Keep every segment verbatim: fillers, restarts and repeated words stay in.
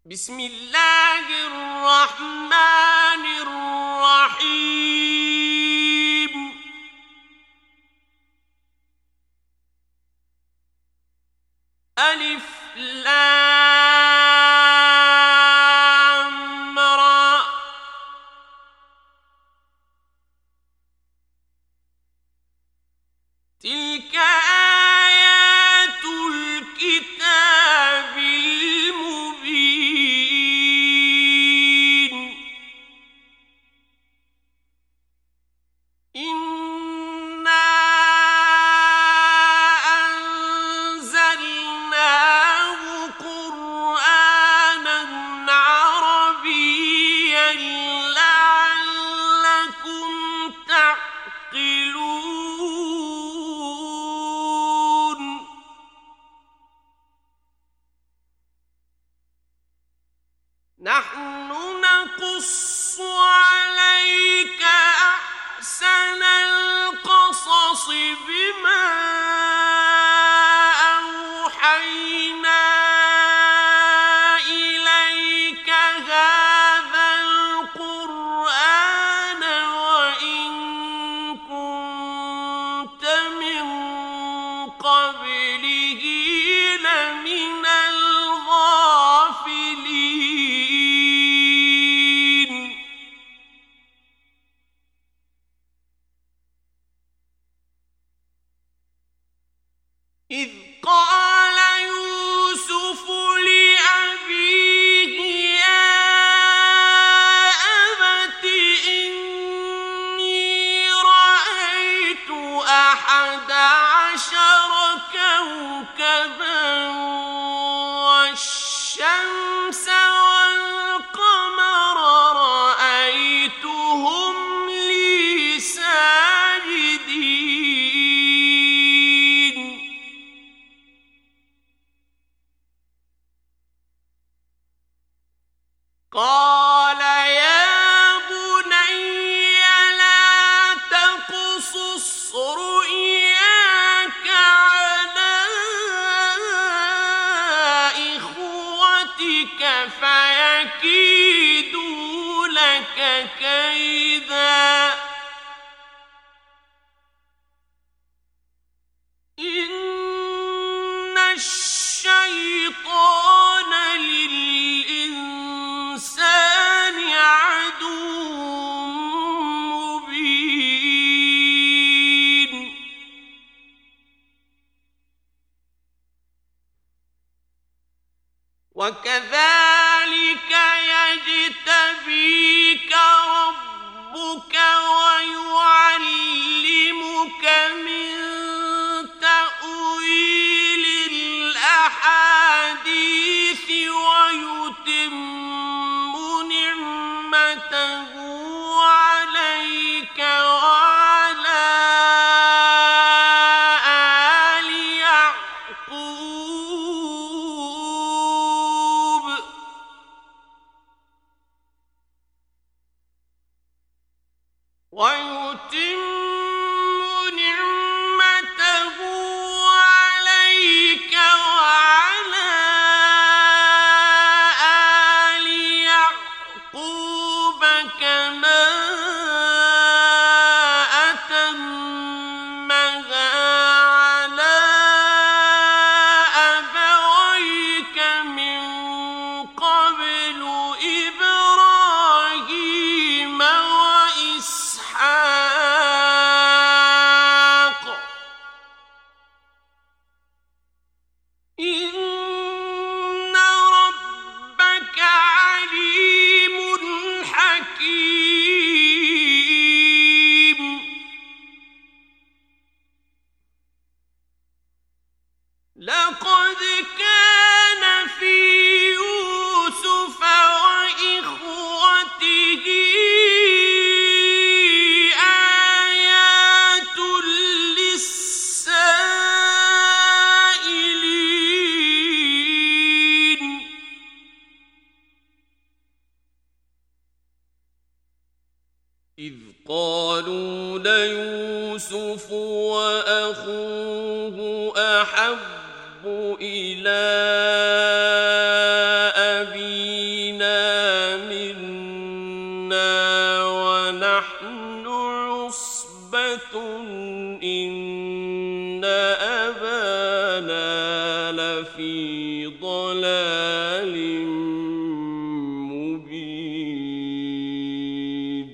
بسم الله الرحمن الرحيم ألف لام را تلك آيات الكتاب المبين إنا أنزلناه قرآنا عربيا لعلكم تعقلون نحن نقص عليك أحسن القصص بما أوحينا إليك هذا القرآن وإن كنت من قبله لمن الغافلين إذ قال يوسف لأبيه يا أبت إني رأيت أحد عشر كوكبا والشمس والقمر رأيتهم لي ساجدين قال يا بني لا تقصص رؤياك على إخوتك فيكيدوا لك كيدا إن الشيطان للإنسان عدو مبين وكذلك يجتبيك ربك ويعلمك من تأويل الأحاديث ويتم نعمته عليك وعلى آل يعقوب ويتم نعمته عليك وعلى آل يعقوب كما أتمها على أبويك من قبل إبراهيم وإسحاق إن ربك عليم حكيم لقد كان في يوسف وإخوته آيات للسائلين إذ قالوا ليوسف وأخوه أحب إلى أبيه منا ونحن عصبة إن أبانا لفي ضلال مبين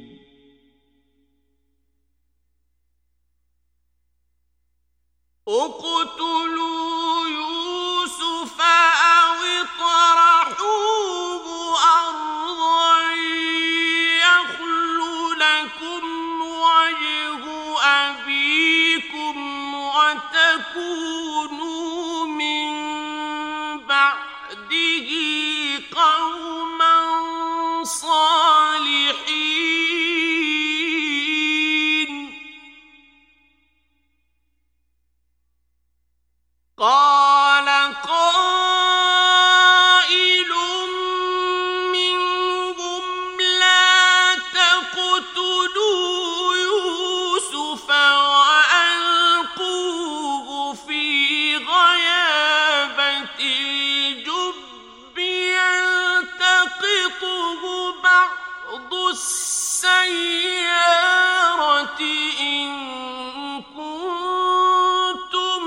اقتلوا يوسف أو اطرحوه أرضا يخل لكم وجه أبيكم وتكونوا من بعده قوما صالحين قال قائل منهم لا تقتلوا يوسف وألقوه في غيابة الجب يلتقطه بعض السيارة إن كنتم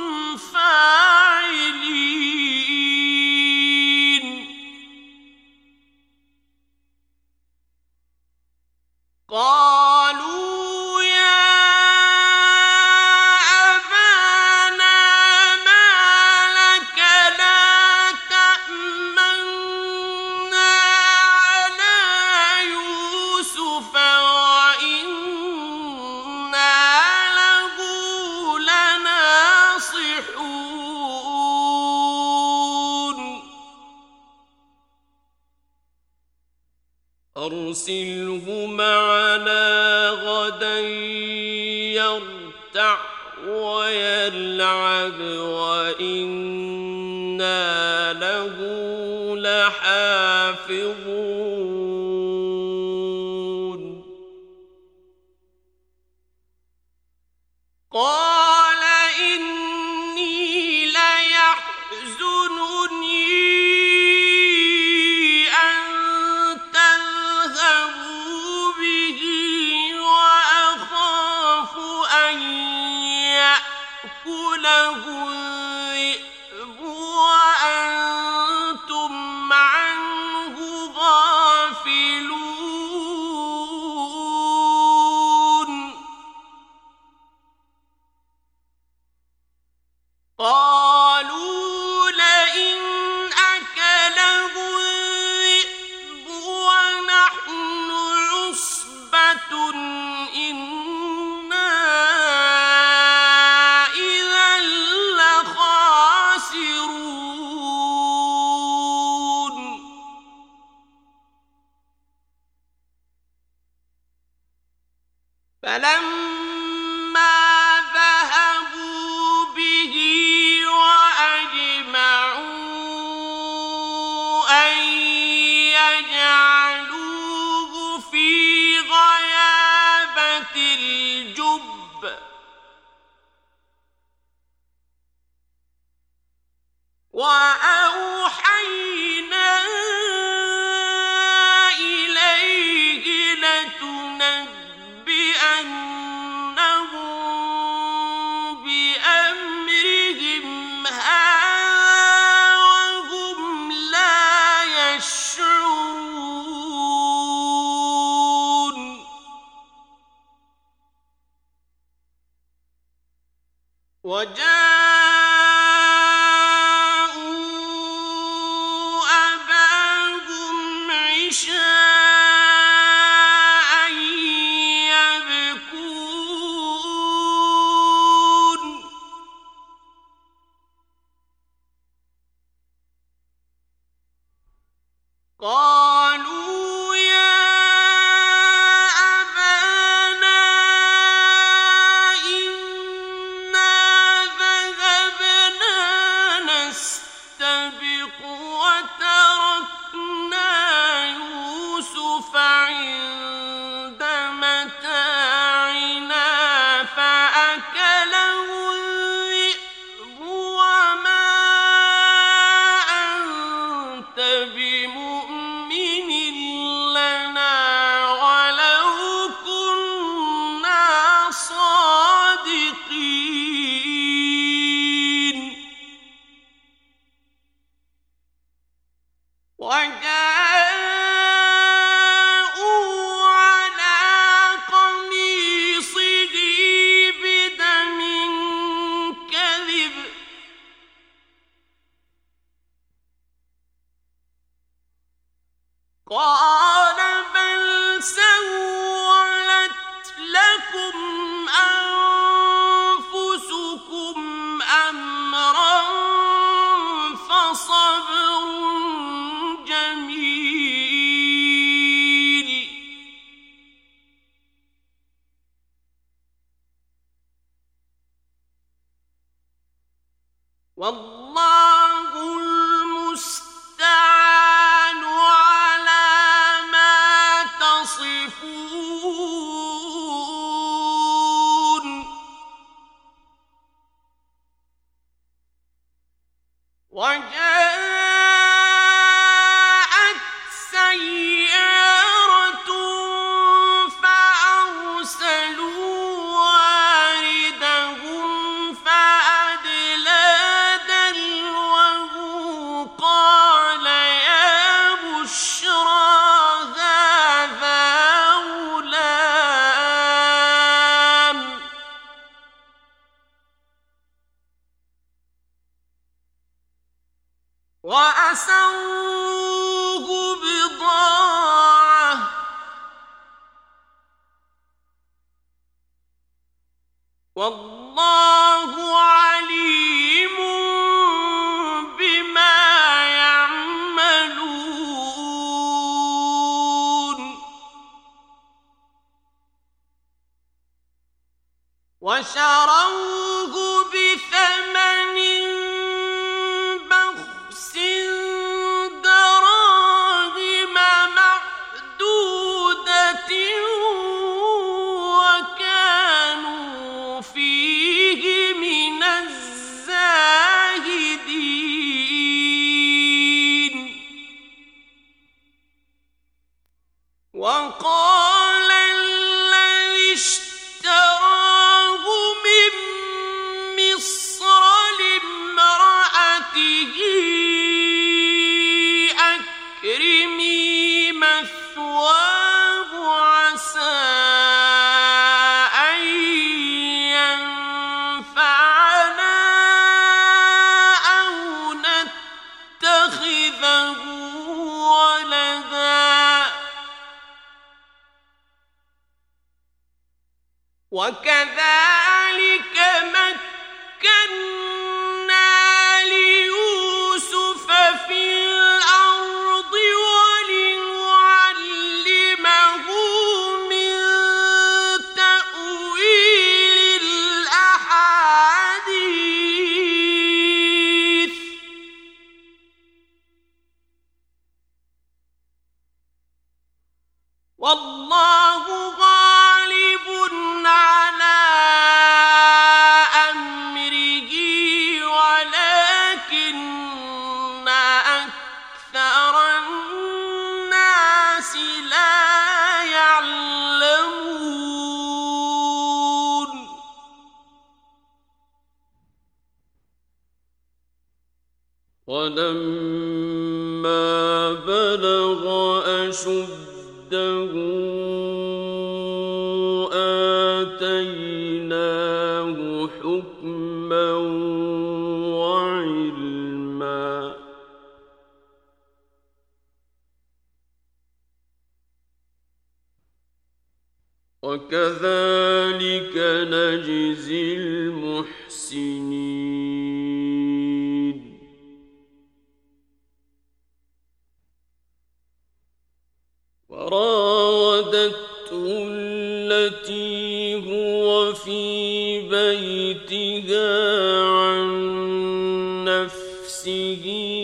فاعلين قالوا يا أبانا ما لك لا تأمنا على يوسف وإنا له لناصحون أرسله معنا غدا يرتع ويلعب وإنا له لحافظون قال إني ليحزنني أن تذهبوا به وأخاف أن يأكله الذئب وأنتم عنه غافلون قالوا لئن أكله الذئب ونحن عصبة إنا إذا لخاسرون فلما ذهبوا به وأجمعوا أن يجعلوه في غيابة الجب وأوحينا إليه لتنبئنهم بأمرهم هذا وهم لا يشعرون وجاءوا أباهم عشاء يبكون قالوا يا أبانا إنا ذهبنا نستبق وتركنا يوسف عند متاعنا فأكله الذئب وما أنت بمؤمن على قميصه بدم كذب قال بل سولت لكم أنفسكم أمرا فصبر جميل والله المستعان على ما تصفون وجاءت سيارة فأرسلوا واردهم فأدلى دلوه قال يا بشرى هذا غلام وأسروه بضاعة والله عليم بما يعملون وشروه بثمن بخس دراهم معدودة وكانوا فيه من الزاهدين وقال الذي اشتراه من مصر لامرأته أكرمي مثواه عسى أن ينفعنا أو نتخذه ولدا وكذلك مكنا ليوسف في الأرض ولنعلمه من تأويل الأحاديث والله غالب على أمره ولكن أكثر الناس لا يعلمون ولما بلغ أشده آتيناه حكما وعلما وكذلك نجزي المحسنين وراودته التي هو في بيتها عن نفسه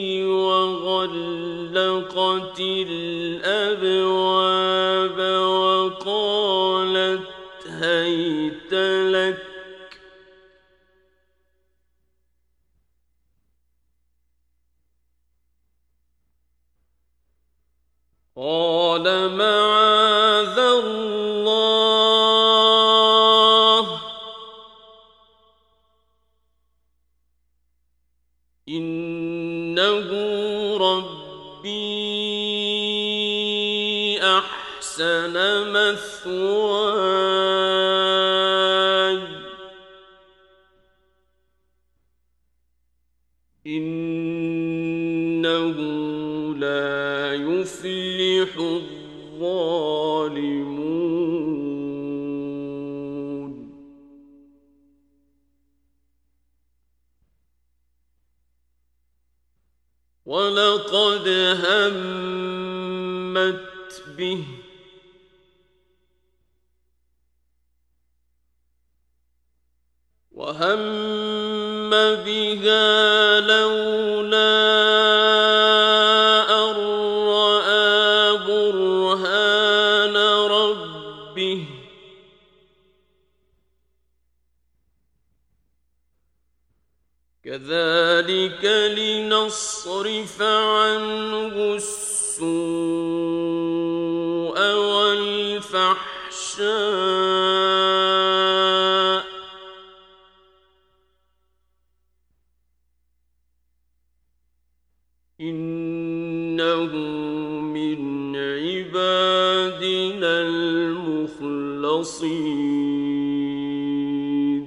وغلقت الأبواب وقالت هيت لك قال معاذ الله إنه ربي أحسن مثواي إنه لا يفلح الظالمون. ولقد همت به وهم بها لولا أن رأى برهان ربه كذلك لنصرف عنه السوء والفحشاء إنه من عبادنا المخلصين.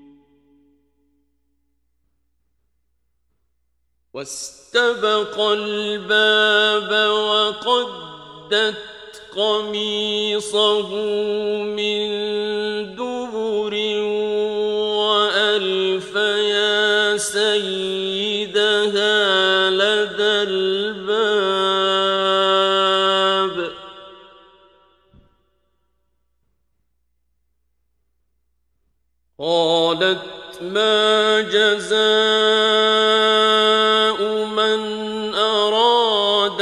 واستبق الباب وقدت قميصه من دبر وألف يا سيدها لدى الباب قالت ما جزاء من أراد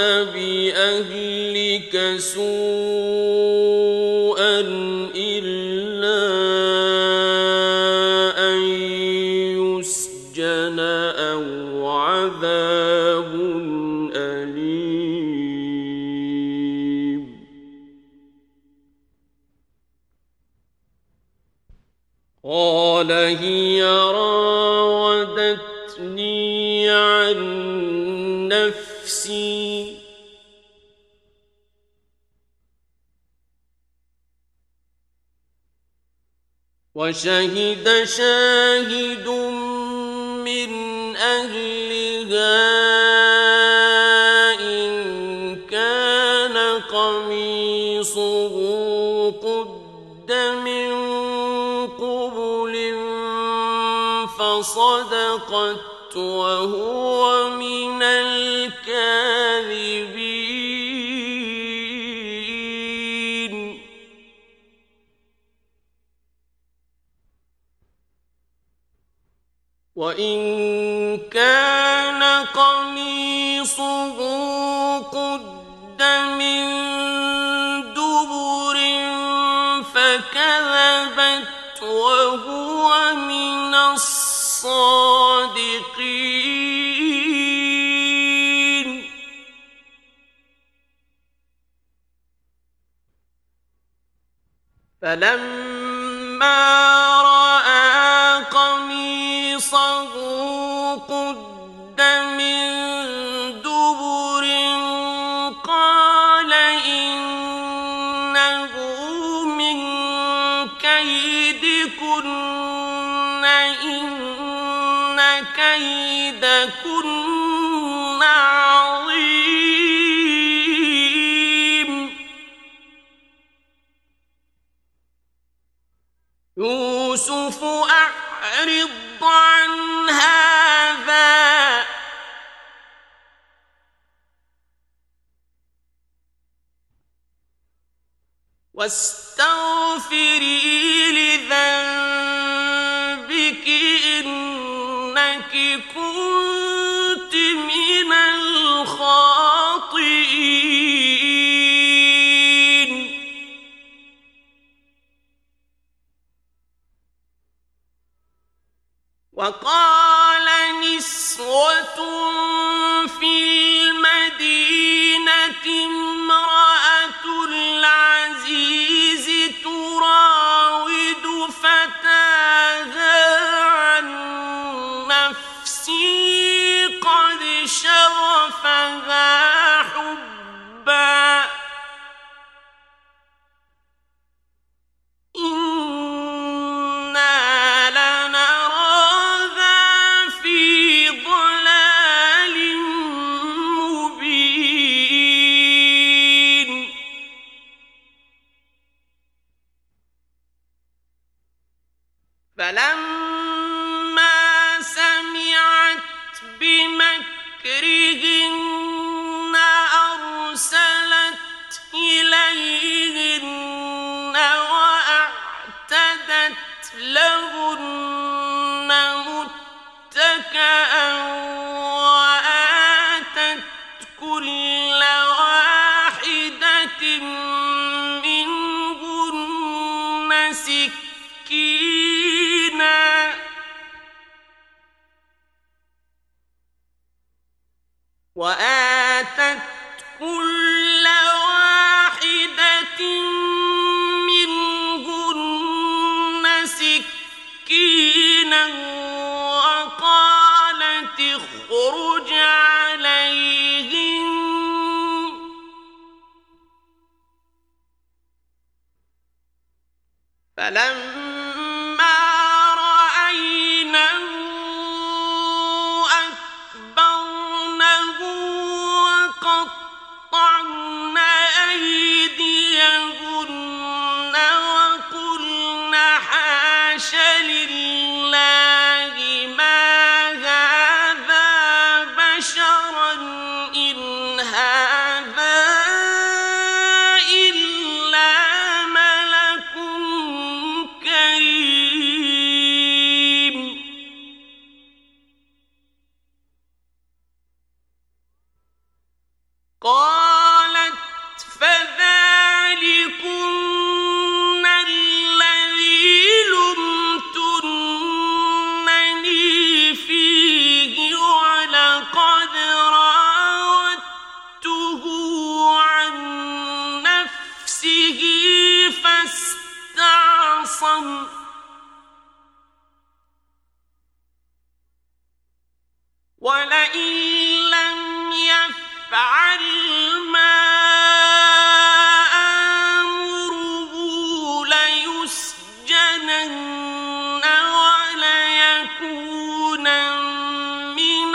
بأهلك سوءا إلا أن يسجن أو عذاب أليم. قال هي راودتني عن نفسي وشهد شاهد من أهلها إن كان قميصه قد من قبل فصدقت وهو من الكاذبين. وإن كان قميصه قد من دبر فكذبت وهو من الصادقين. فلما رأى قميصه قد من دبر قال إنه من كيدكن إن كيدكن عظيم. يوسف أعرض عن هذا واستغفري لذنبك إنك كنت من الخاطئين. وقال نسوة في المدينة امرأة العزيز تراود فتاها عن نفسه قد شغفها حبا فلما رأينه أكبرنه وقطعن أيديهن وقلن حاش لله ما هذا بشرا إن هذا إلا ملك كريم. قالت فذلكن الذي لمتنني فيه ولقد راودته عن نفسه فاستعصم ولئن لم يفعل ما آمره ليسجنن وليكونا من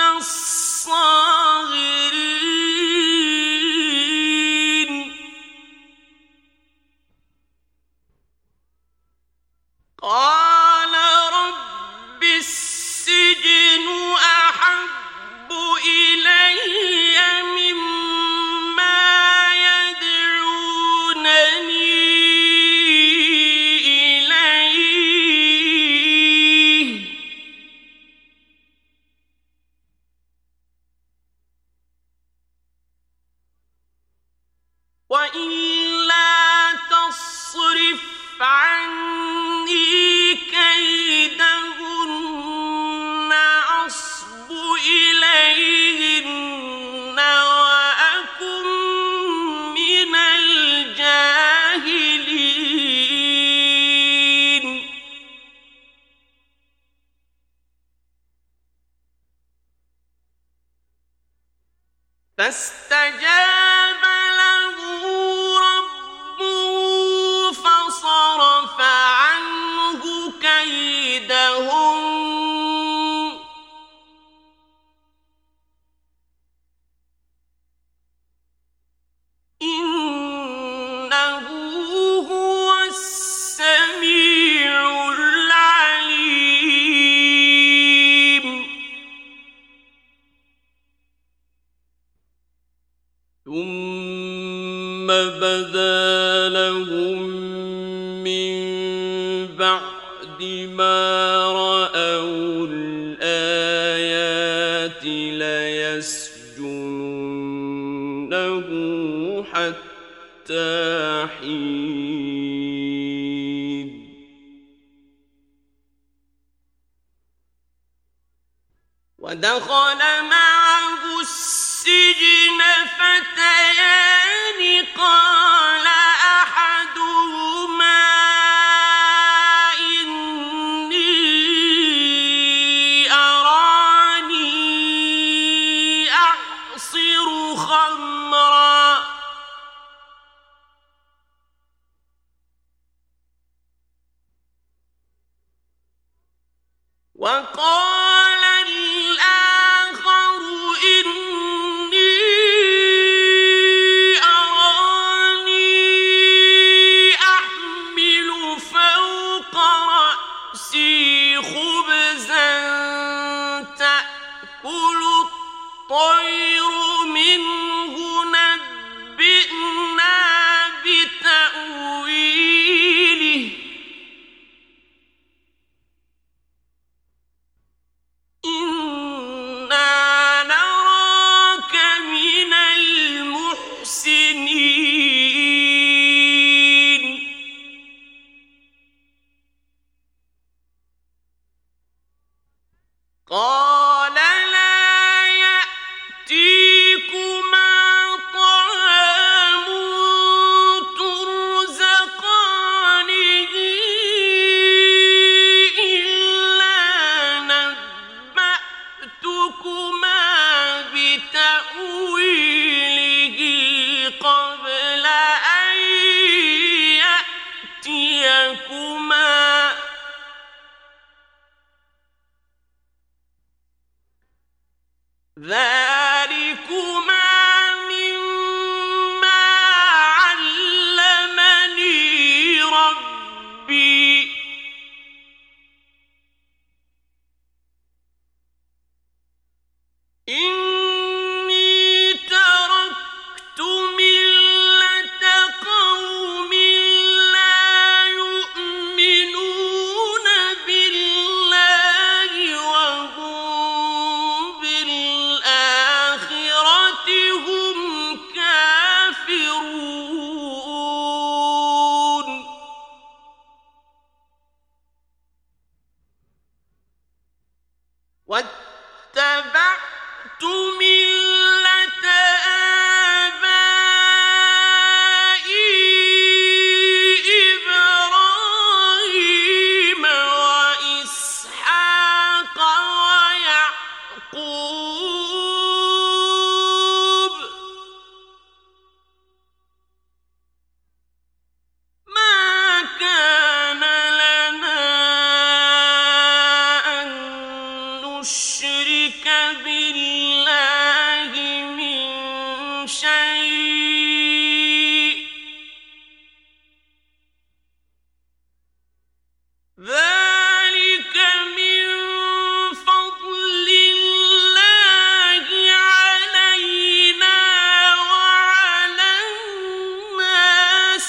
الصاغرين. قال رب السجن أحب إلي مما يدعونني إليه وإلا تصرف عني كيدهن أصب إليهن وأكن من الجاهلين. فاستجاب له ربه فصرف عنه كيدهم إنه هو السميع العليم. ثم بدا لهم من بعد ما رأوا الآيات ليسجننه حتى حين. ودخل معه السجن فتيان قال أحدهما إني أراني أعصر خمرا وقال الآخر إني أراني أحمل فوق رأسي خبزا تأكل الطير منه نبئنا بتأويله إنا نراك من المحسنين. قال لا يأتيكما طعام ترزقانه إلا نبأتكما بتأويله قبل أن يأتيكما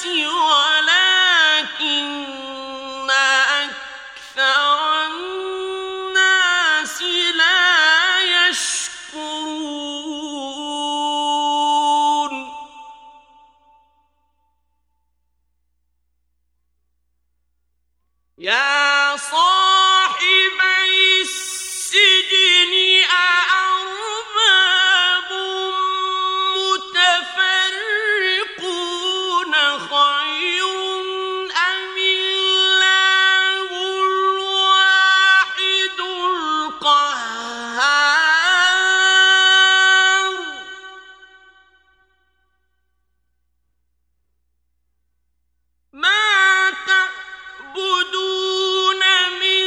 ولكن أكثر الناس لا يشكرون يا صاحبي السجن أأرباب متفرقون خير أم الله الواحد القهار ما تعبدون من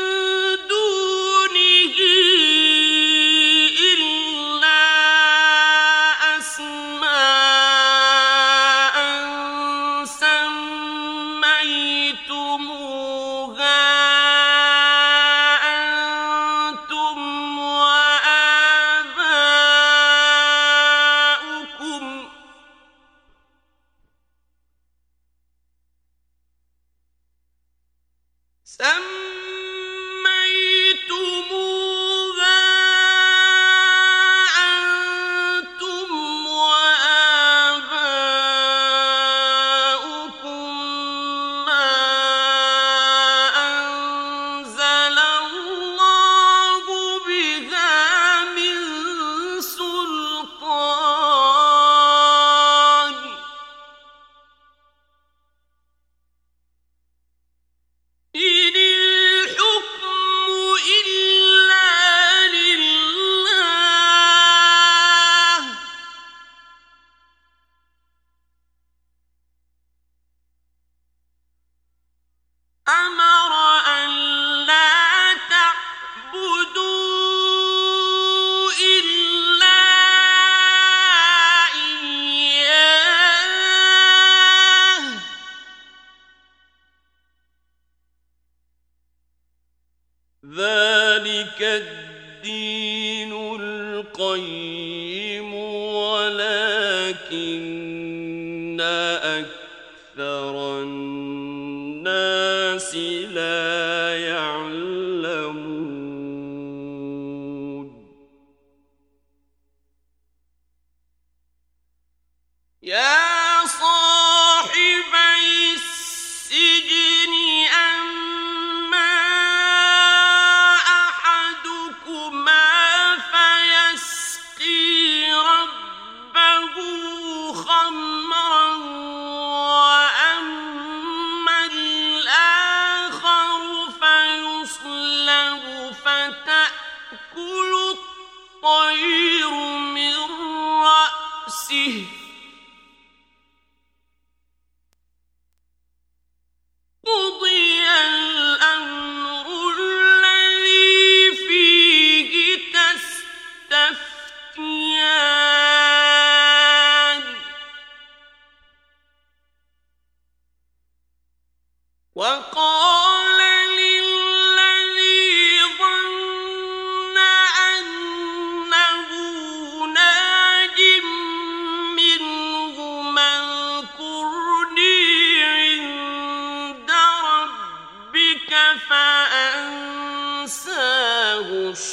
دونه إلا أسماء سميتموها أنتم وآباؤكم سميتموها أنتم وآباؤكم ما أنزل الله بها من سلطان إن الحكم إلا لله أمر أن لا تعبدوا إلا إياه ذلك الدين القيم ولكن أكثر الناس لا يعلمون يا صاحبي السجن أما أحدكما فيسقي ربه خمرا وأما الآخر فيصلب فتأكل الطير من رأسه قضي الأمر الذي فيه تستفتيان وقال للذي ظن أنه ناج منهما اذكرني عند ربك فأنساه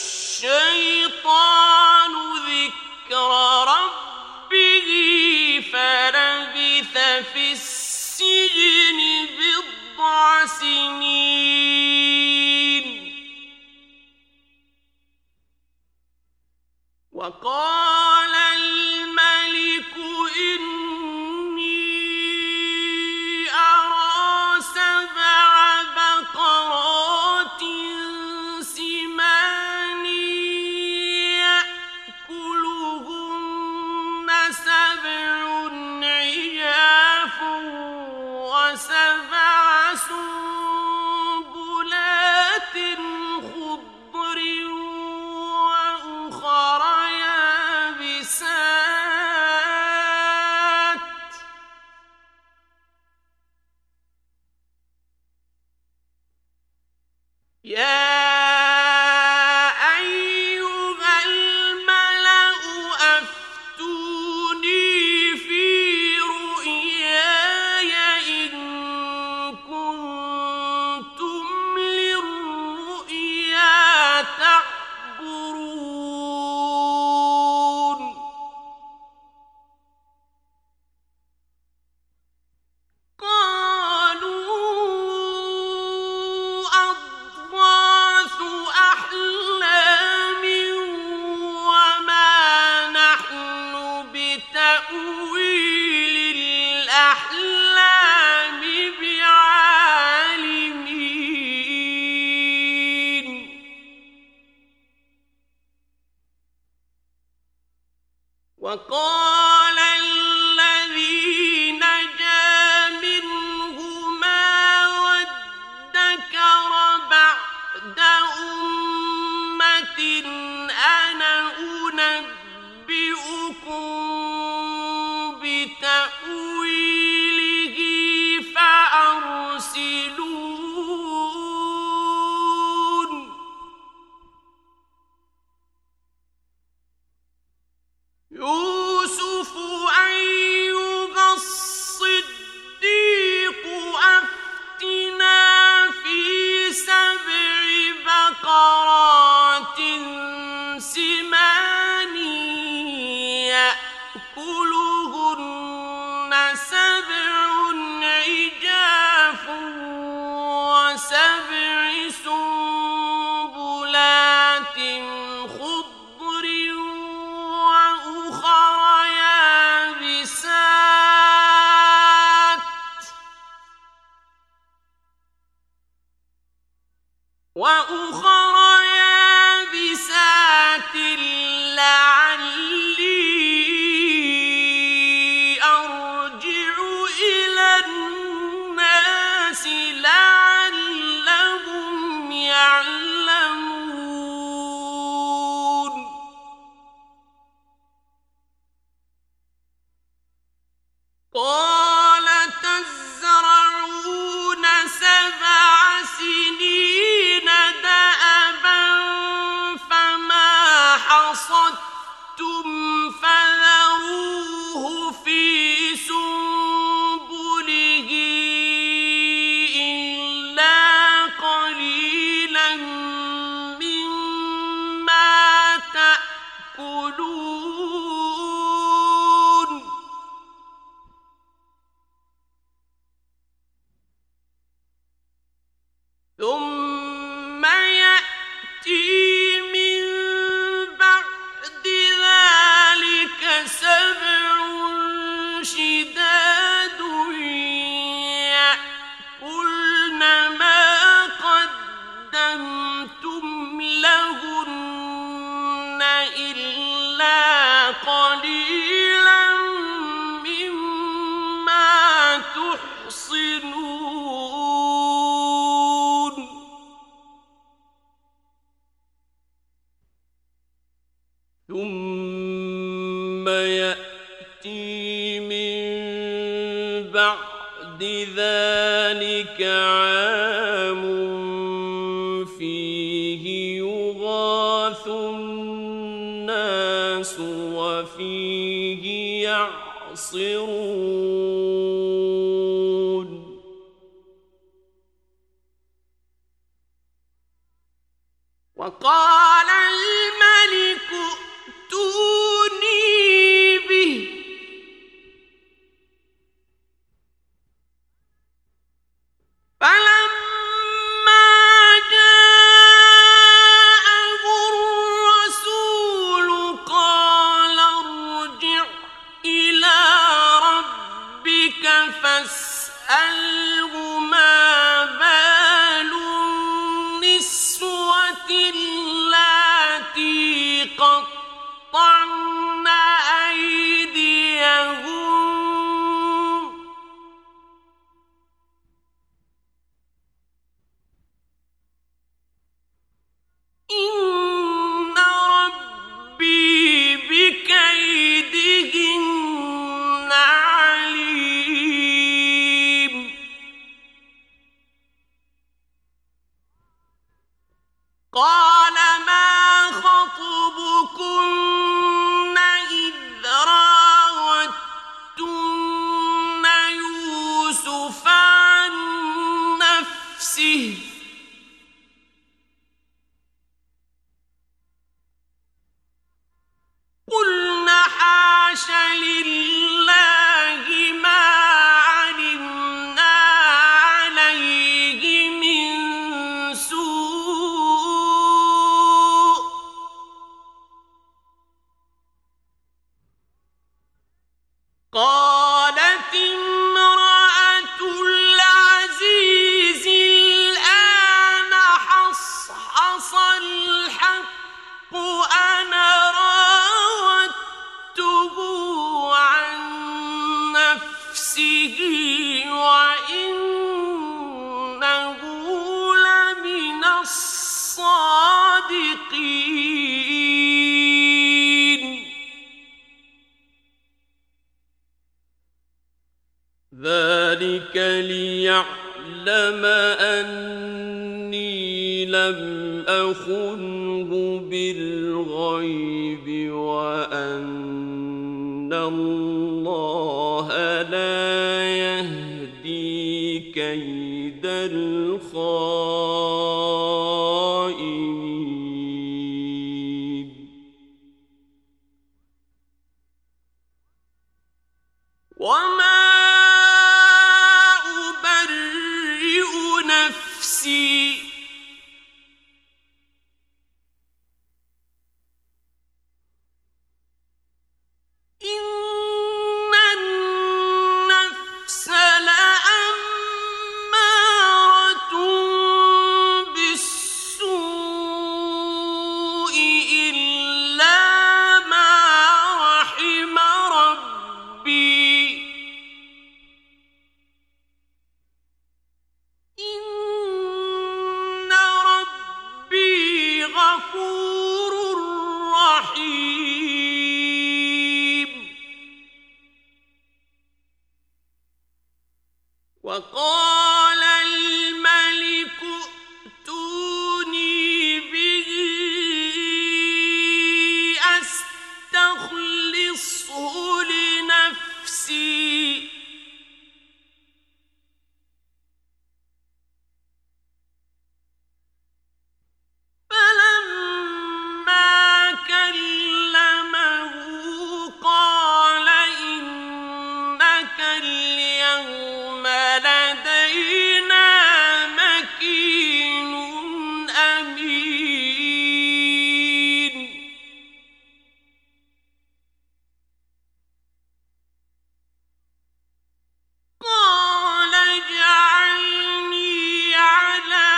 الشيطان ذكر ربه فلبث في السجن بضع سنين وقال الملك إني أرى سبع بقرات سمان يأكلهن سبع عجاف وسبع سنبلات الأحلام بعالمين وقال الذي نجا منهما وادكر بعد أمة أنا أنبئكم بتأويله فأرسلون يوسف أيها الصديق أفتنا في سبع بقرات سمان يأكلهن سبع عجاف وسبع سنبلات خضر وأخر يابسات وأخر يابسات لعلي أرجع إلى الناس لعلهم يعلمون قال تزرعون سبع سنين دأبا فما حصدتم فذروه في سنبله إلا قليلا مما تأكلون ثم يأتي من بعد ذلك سبع شداد يأكلن ما قدمتم لهن إلا قليلا مما تحصنون ثم يأتي من بعد ذلك عام فيه يغاث الناس وفيه يعصرون وقال الملك ائتوني به فلما جاءه الرسول قال ارجع إلى ربك فاسأله ما بال النسوة اللاتي قطعن أيديهن إن ربي بكيدهن عليم ذلك ليعلم أني لم أخنه بالغيب وأن الله لا يهدي كيد الخائنين وما أبرئ نفسي إن النفس لأمارة بالسوء إلا ما رحم ربي إن ربي غفور رحيم وقال الملك ائتوني به أستخلصه لنفسي فلما كلمه قال إنك اليوم لدينا مكين أمين قال اجعلني على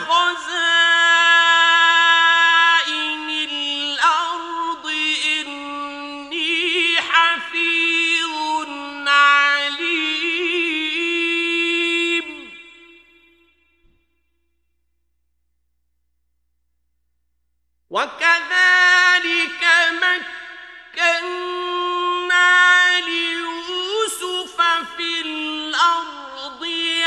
خزائن الأرض إني حفيظ عليم وكذلك مكنا ليوسف في الأرض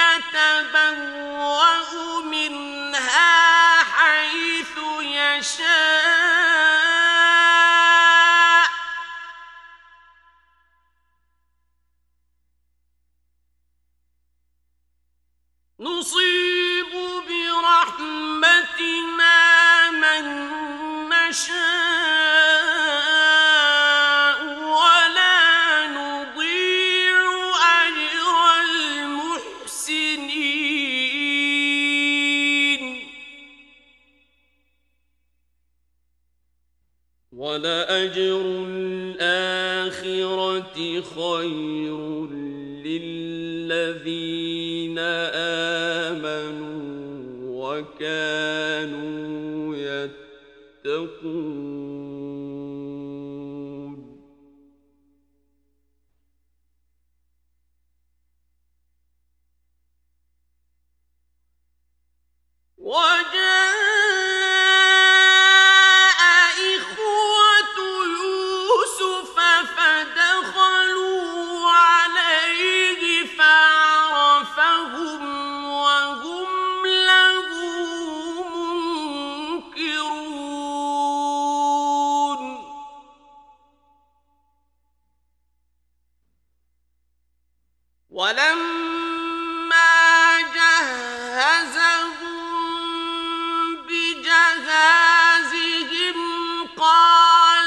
يتبوأ منها حيث يشاء نصيب برحمتنا من نشاء ولا نضيع أجر المحسنين ولأجر الآخرة خير للذين آمنوا وكانوا يتقون وجاء إخوة يوسف فدخلوا عليه فعرفهم وهم له منكرون ولما جهزهم بجهازهم قال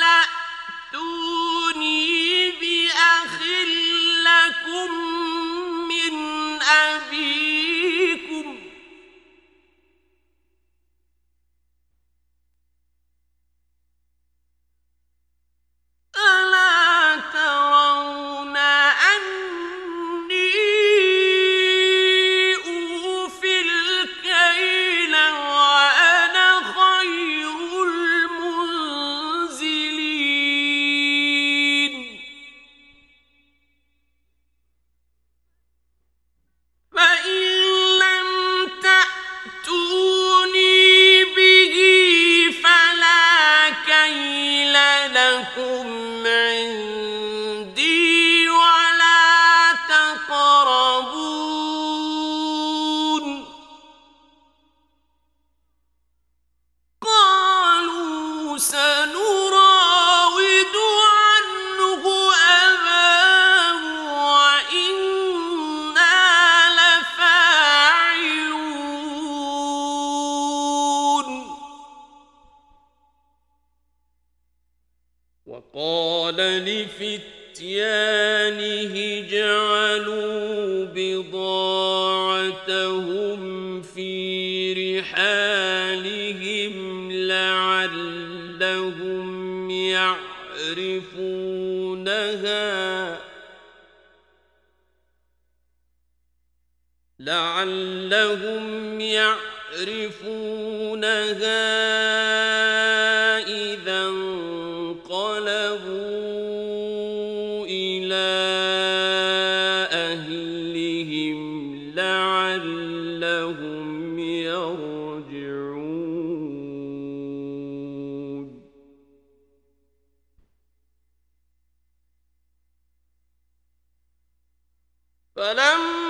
ائتوني بأخ لكم من أبيكم ألا ترون أني قال لفتيانه اجعلوا بضاعتهم في رحالهم لعلهم يعرفونها لعلهم يعرفونها إذا انقلبوا إلى أهلهم لعلهم يرجعون فلما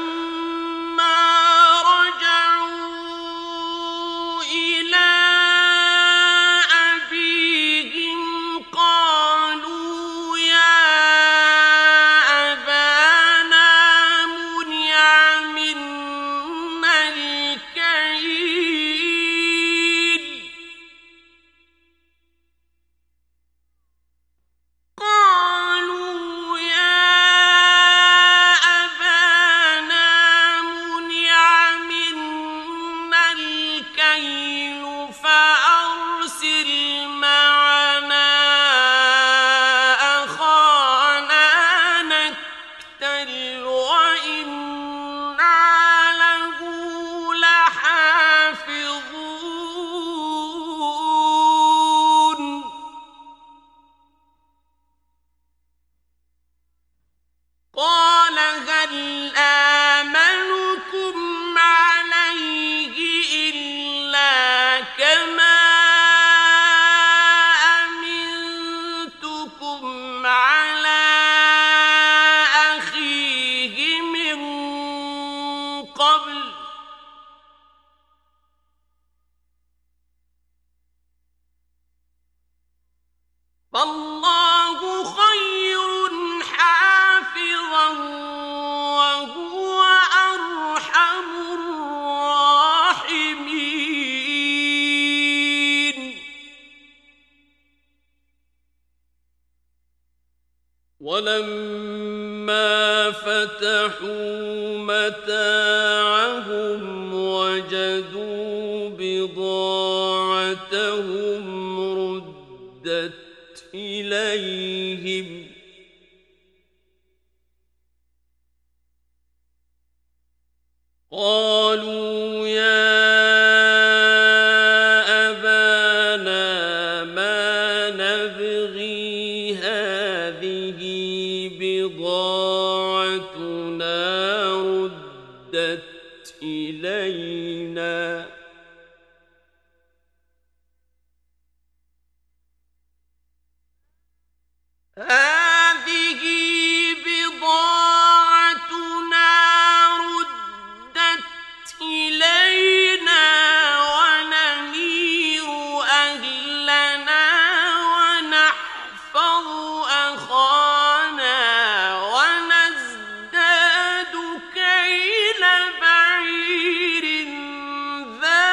فالله خير حافظا وهو أرحم الراحمين ولما فتحوا متاعهم وجدوا بضاعتهم ردت إليهم قالوا يا أبانا ما نبغي هذه بضاعتنا ردت إلينا هذه بضاعتنا ردت إلينا ونمير أهلنا ونحفظ أخانا ونزداد كيل بعير ذلك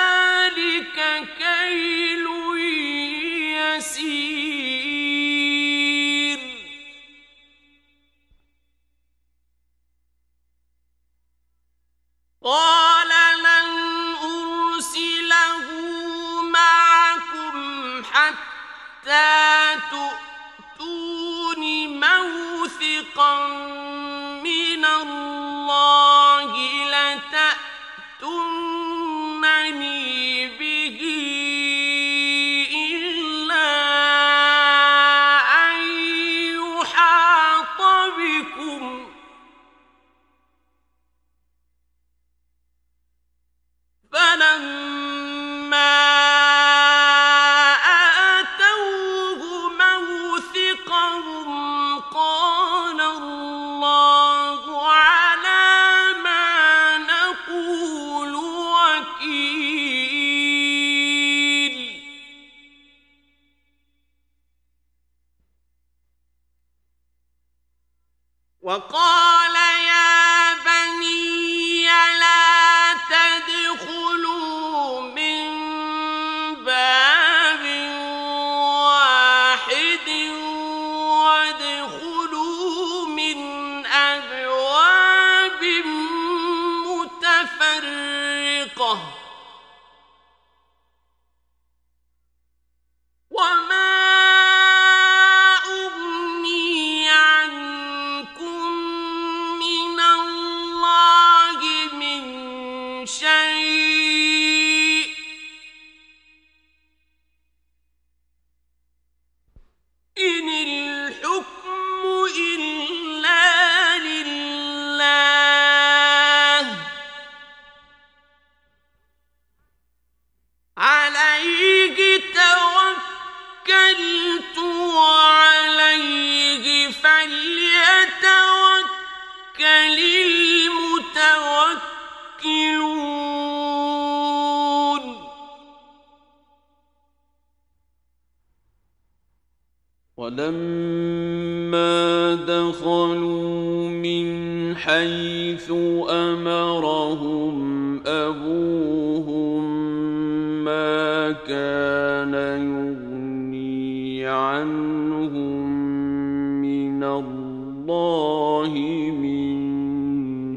ولما دخلوا من حيث أمرهم أبوهم ما كان يغني عنهم من الله من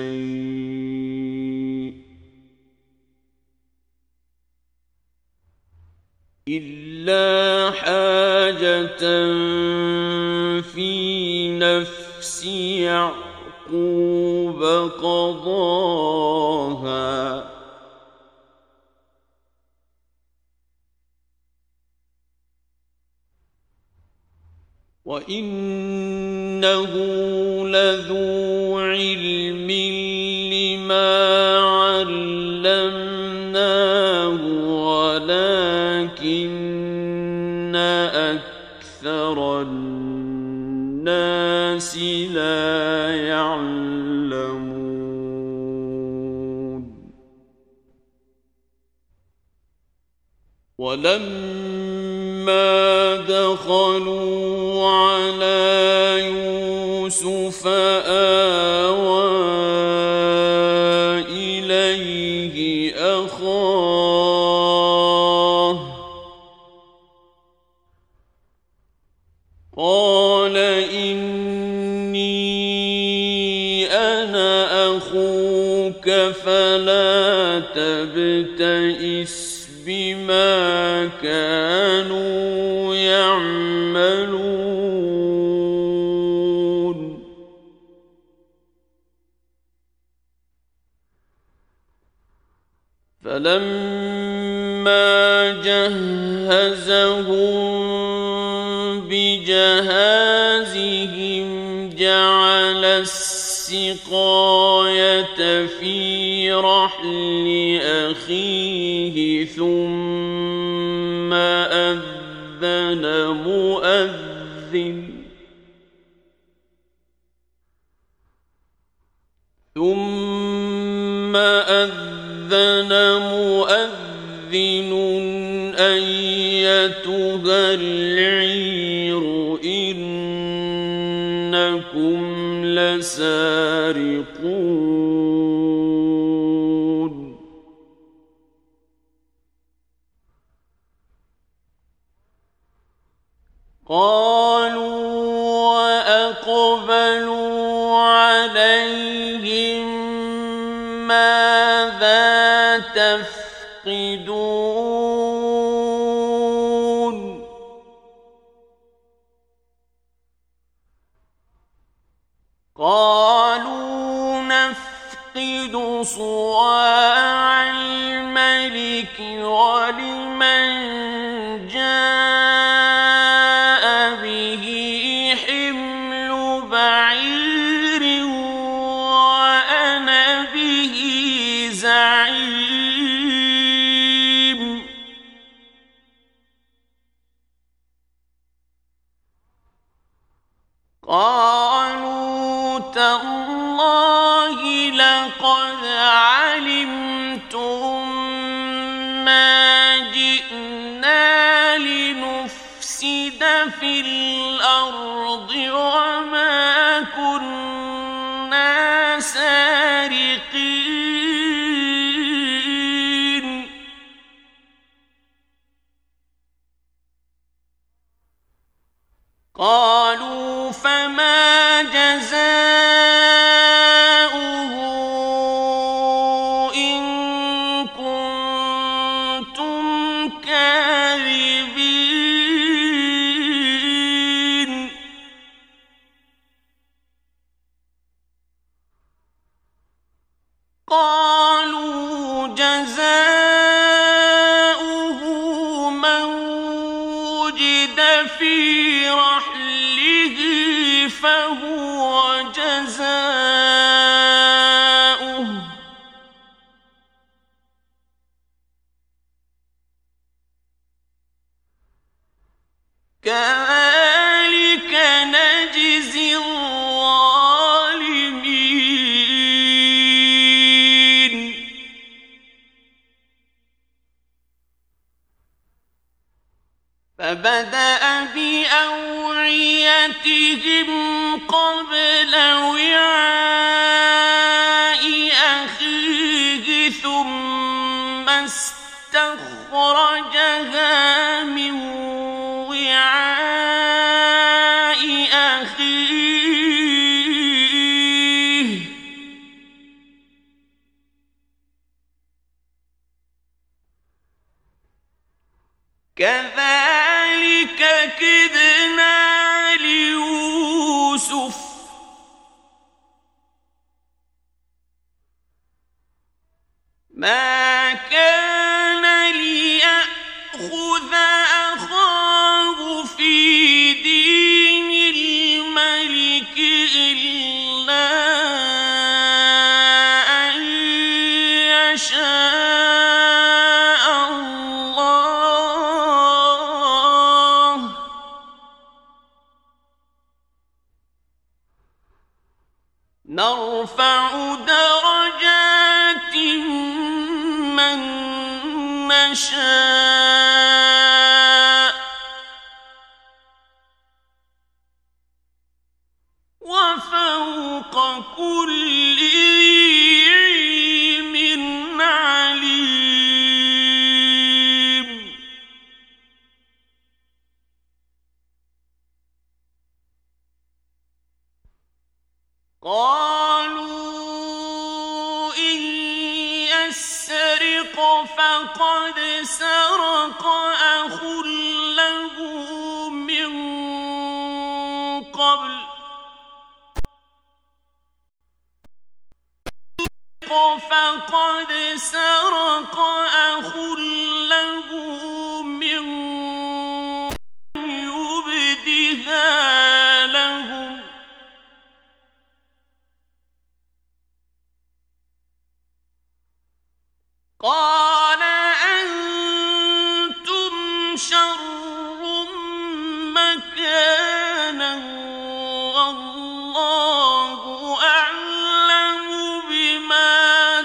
شيء إلا حاجة في نفس يعقوب قضاها وإنه لذو علم لما علمناه ولكن أكثر الناس لا يعلمون ولما دخلوا على يوسف آوى إليه أخاه قال إني أنا أخوك فلا تبتئس بما كانوا يعملون فلما جهزهم بجهازهم جعل السقاية في رحل أخيه ثم أذن مؤذن ثم أذن مؤذن أيتها العير إنكم لسارقون قالوا وأقبلوا عليهم ماذا تفقدون قالوا نفقد صواع الملك ولمن جاء به حمل بعير وأنا به زعيم قالوا تالله لقد علمتم ما جئنا لنفسد في الأرض وما كنا سارقين قالوا فما جزاؤه إن كنتم كاذبين قالوا جزاؤه من وجد في رحله فهو جزاؤه كذلك نجزي الظالمين فبدأ بأوعيتهم قبل وعاء أخيه ثم استخرجها من وعاء أخيه كذلك كدنا ليوسف ما كان ليأخذ أخاه في دين الملك إلا أن يشاء الله نرفع درجات من نشاء وفوق كل ذي علم عليم قالوا إن يسرق فقد سرق أخ له من قبل فقد سرق أخ له من يبدها لهم قال أنتم شر مكانا والله أعلم بما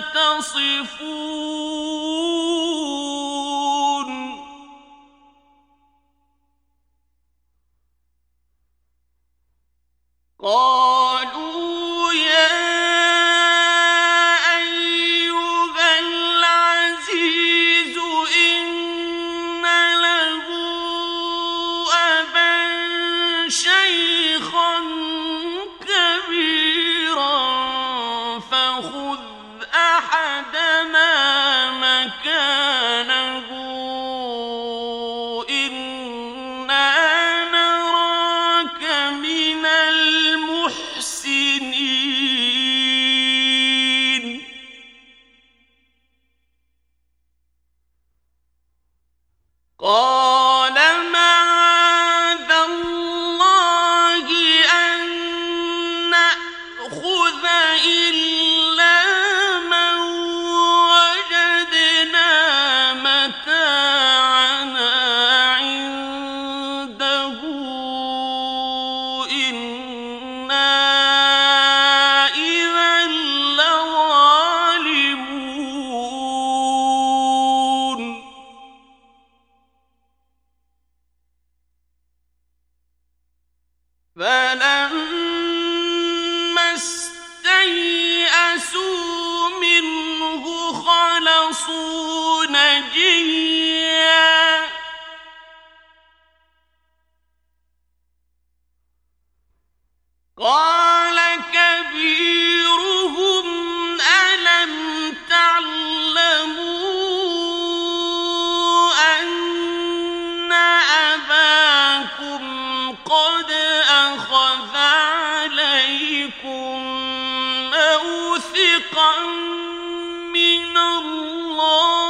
تصفون قالوا يا أيها العزيز إن له أبا شيخا كبيرا فخذ أحدنا مكانه إنا نراك من المحسنين قال معاذ الله أن نأخذ إلا من وجدنا متاعنا عنده إنا إذا لظالمون فلما استيئسوا منه خلصوا نجيا قال كبيرهم ألم تعلموا أن أباكم قد أخذ عليكم موثقا من الله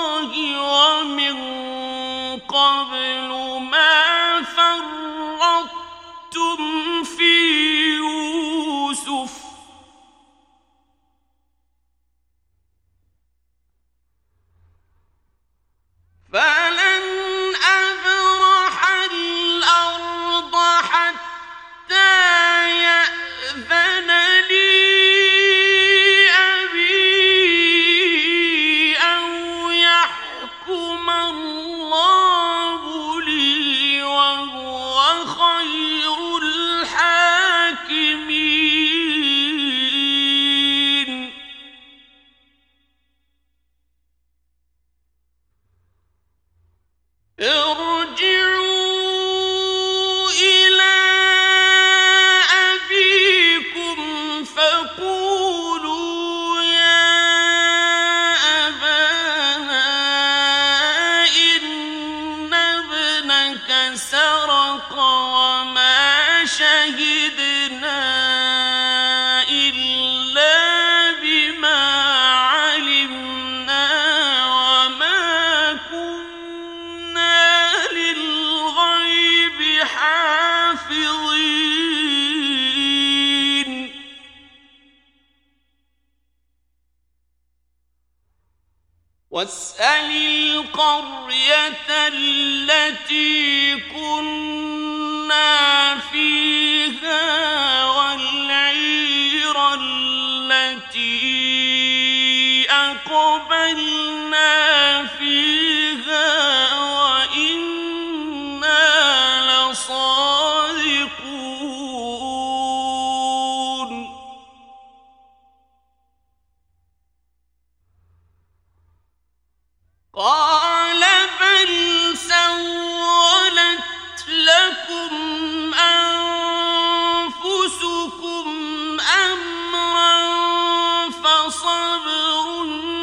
واسأل القرية التي كنا فيها والعير التي أقبلنا فيها وإنا لصادقون قال بل سولت لكم أنفسكم أمرا فصبر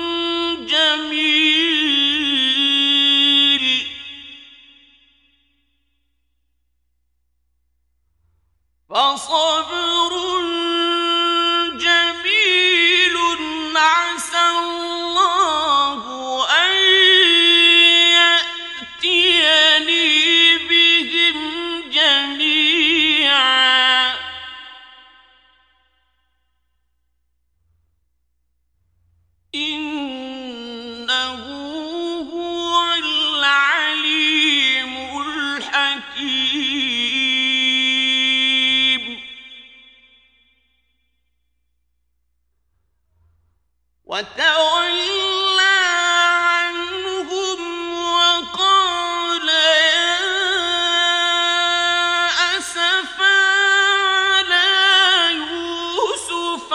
جميل فصبر جميل عسى الله أن يأتيني بهم جميعا إنه هو العليم الحكيم وتولى عنهم وقال يا أسفا على يوسف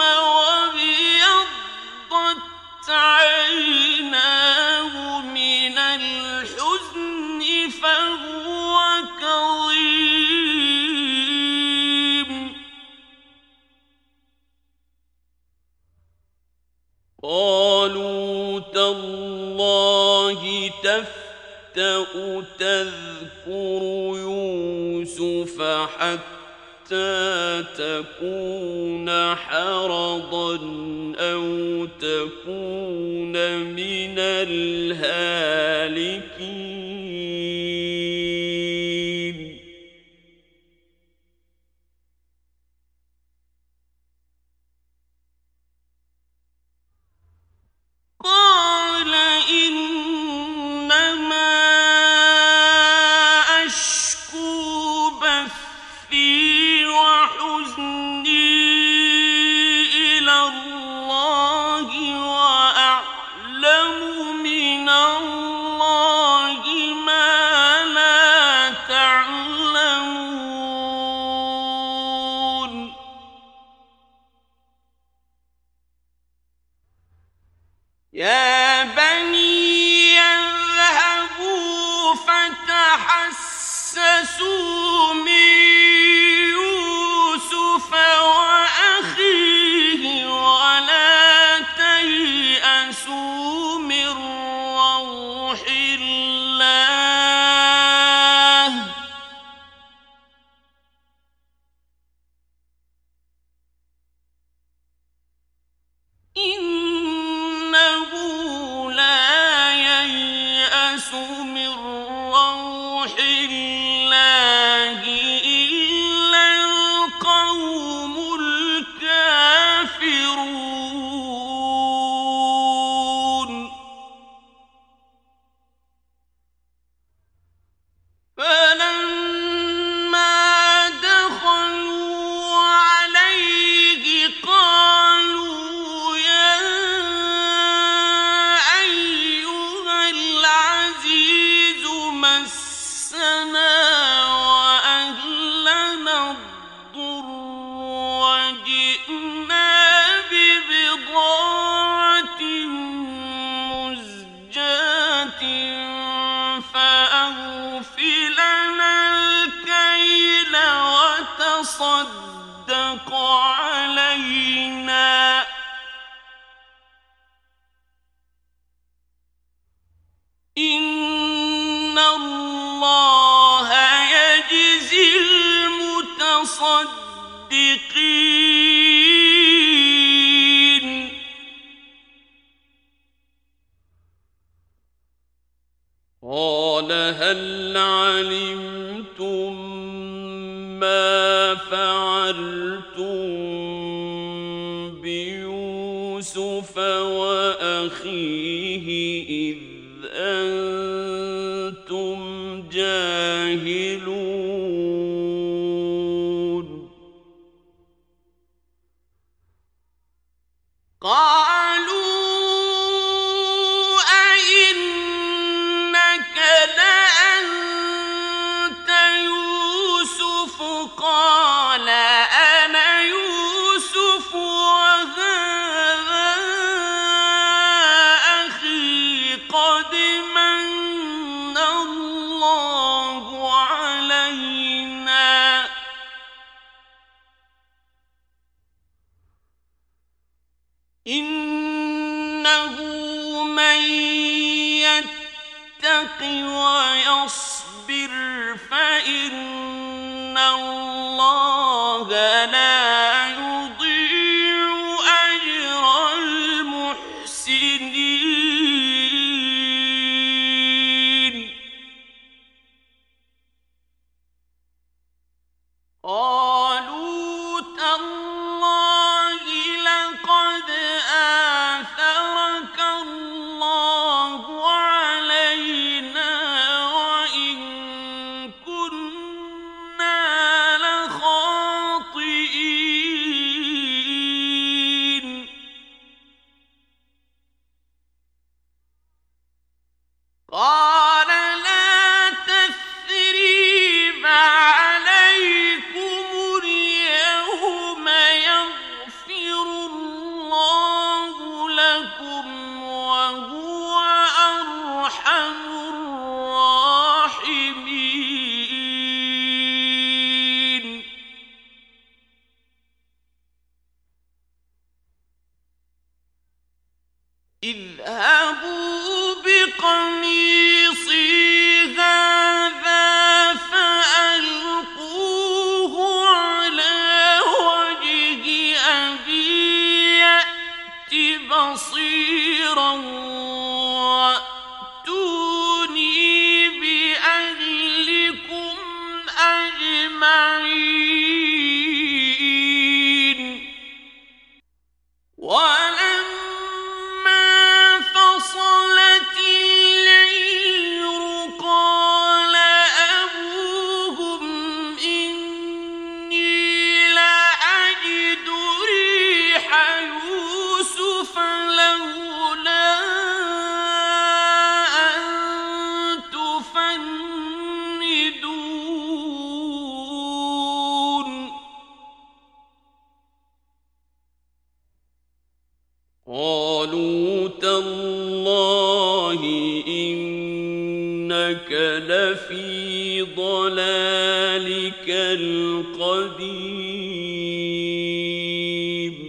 وابيضت عيناه من الحزن فهو كظيم قالوا تالله تفتأ تذكر يوسف حتى تكون حرضا أو تكون من الهالكين قال إنما أشكو بثي وحزني إلى الله وأعلم من الله ما لا تعلمون يا بني اذهبوا فتحسسوا من يوسف وأخيه ولا تيأسوا من روح الله إنه لا ييأس من روح الله إلا القوم الكافرون فلما دخلوا عليه قالوا يا أيها العزيز مسنا وأهلنا الضر وجئنا ببضاعة مزجاة فأوف لنا الكيل وتصدق علينا إن الله يجزي المتصدقين قال هل علمتم ما فعلتم بيوسف وأخيه إذ أنتم جاهلون قالوا أئنك لأنت يوسف قال أنا يوسف وهذا أخي قد من الله علينا إنه من يتق ويصبر فإن الله لا يضيع أجر المحسنين قالوا تالله لقد آثرك الله علينا وإن كنا لخاطئين قال لا تثريب عليكم اليوم يغفر الله لكم وهو أرحم الراحمين اذهبوا بقميصي هذا فألقوه على وجه أبي يأت بصيرا وأتوني بأهلكم أجمعين ولما فصلت العير قال أبوهم إني لأجد ريح يوسف لولا أن تفندون قالوا تالله إنك لفي ضلالك القديم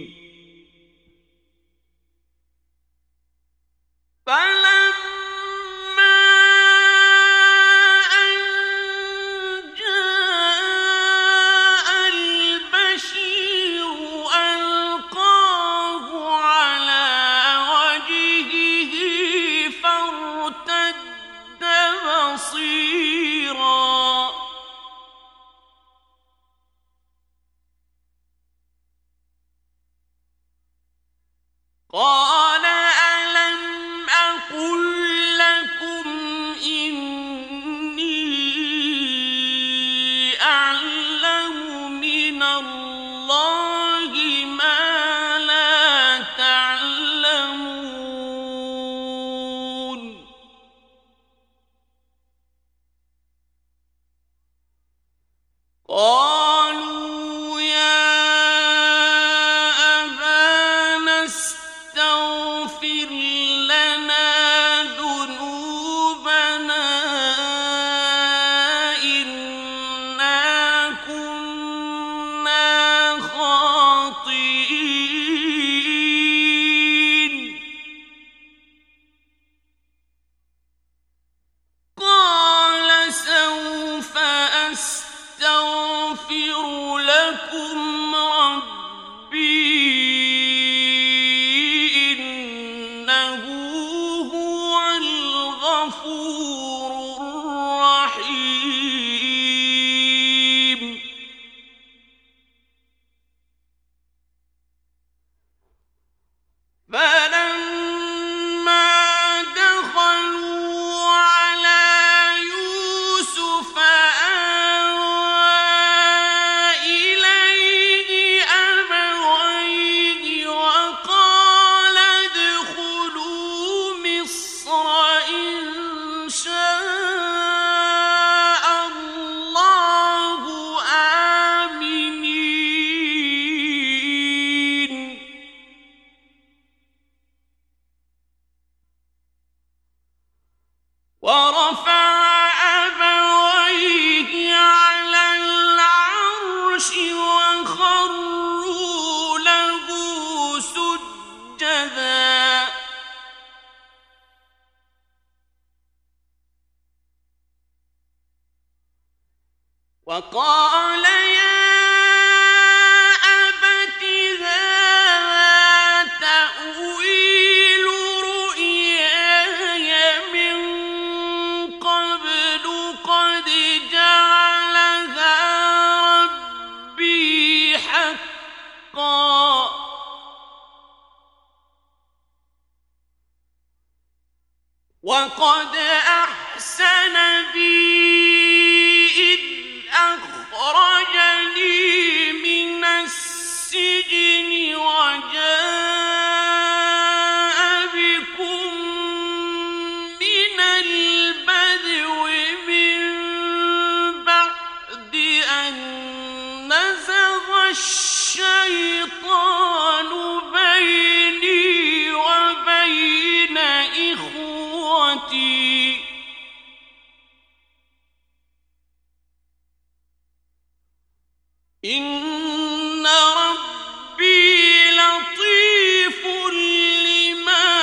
فلما أن جاء البشير ألقاه على وجهه فارتد بصيرا قال ألم أقل لكم إني أعلم من الله ما لا تعلمون وقال يا أبت هذا تأويل رؤياي من قبل قد جعلها ربي حقا وقد أحسن بي أخرجني من السجن وجاء بكم من البدو من بعد أن نزغ الشيطان بيني وبين إخوتي إن ربي لطيف لما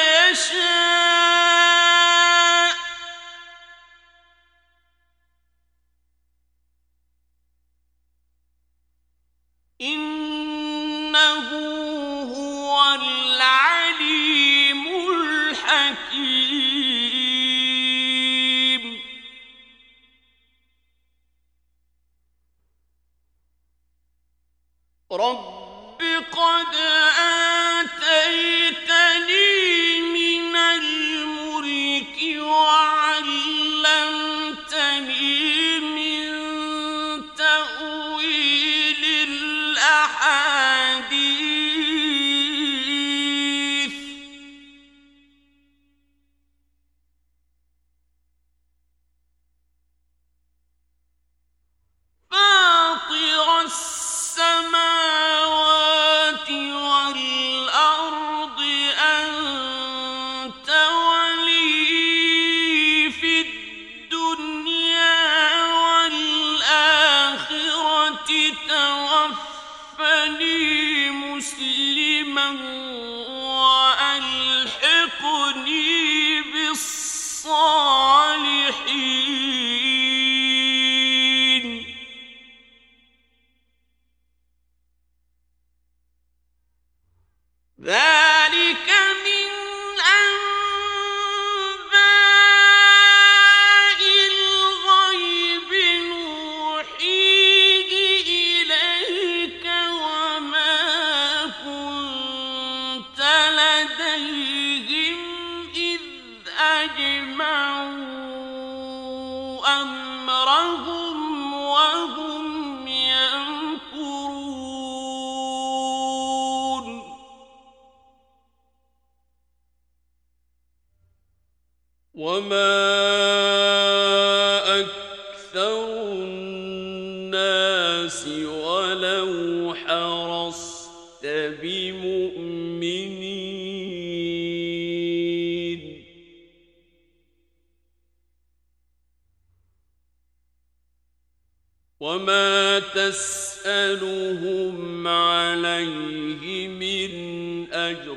يشاء إنه هو العليم الحكيم رب قد آتيتني من الملك وعلمتني من تأويل الأحاديث فاطر السماوات والأرض أنت ولي في الدنيا والآخرة توفني مسلما وألحقني بالصالحين ذلك من أنباء الغيب نوحيه إليك وما كنت لديهم إذ أجمعوا أمرهم وهم يمكرون وما أكثر الناس ولو حرصت بمؤمنين وما تسألهم عليه من أجر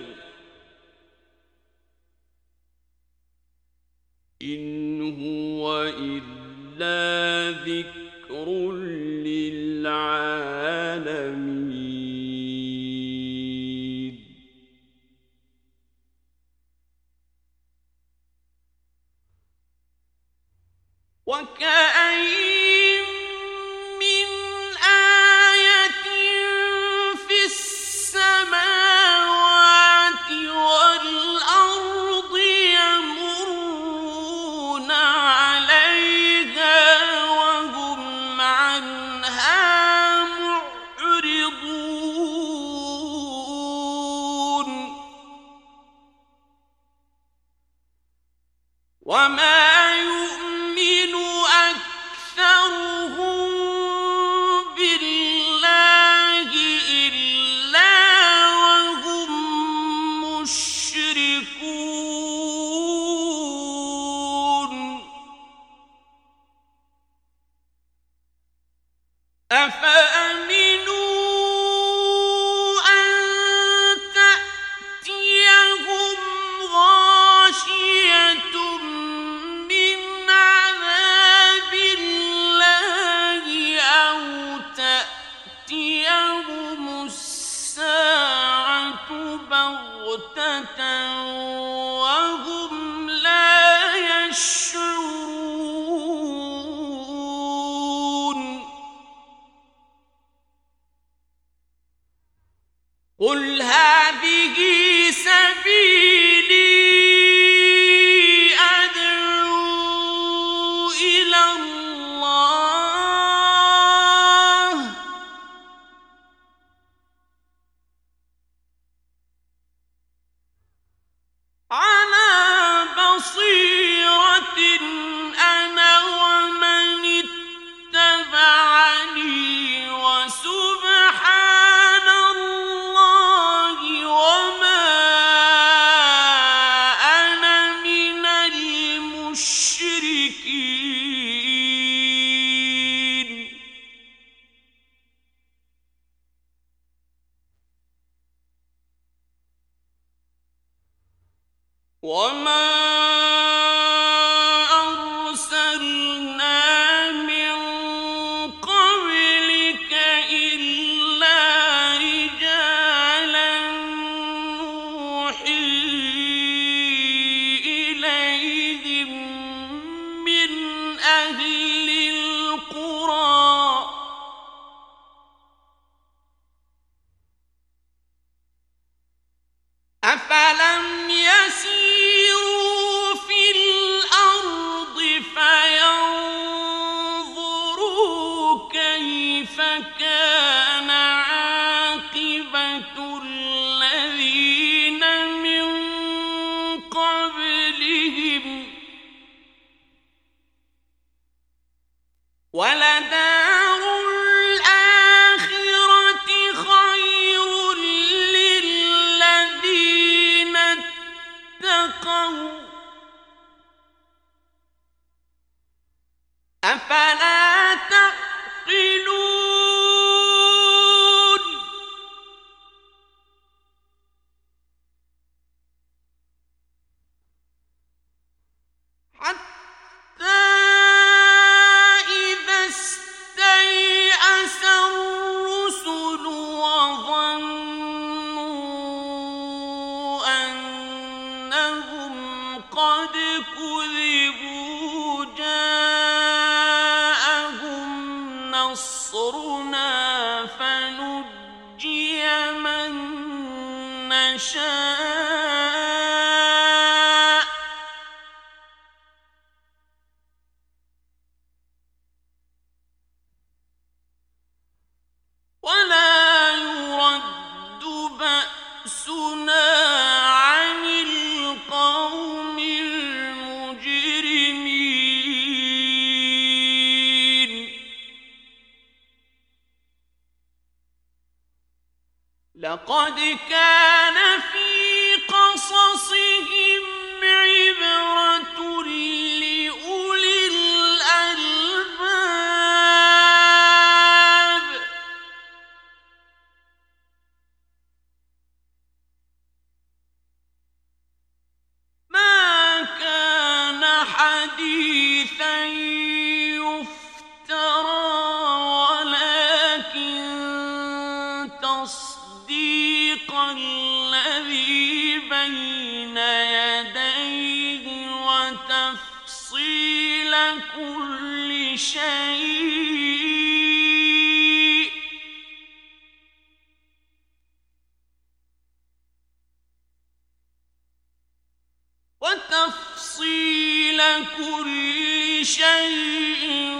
إن هو إلا ذكر للعالمين وكأين من آية في السماوات والأرض يمرون عليها وهم عنها معرضون وما يؤمن أكثرهم بالله إلا وهم مشركون قل هذه سبيلي أدعو إلى الله على بصيرة أنا ومن اتبعني وسبحان الله وما أنا من المشركين. وما أرسلنا من قبلك إلا رجالا نوحي إليهم من أهل القرى أفلم يسيروا في الأرض فينظروا كيف كان عاقبة الذين من قبلهم ولدار الآخرة خير للذين اتقوا أفلا تعقلون. حتى إذا استيأس الرسل وظنوا أنهم قد كذبوا جاءهم نصرنا فنجي من نشاء ولا يرد بأسنا عن القوم المجرمين. لقد كان في قصصهم عبرة لأولي الألباب ما كان حديثا يفترى ولكن تصديق الذي بين يديه وتفصيل كل شيء وتفصيل كل شيء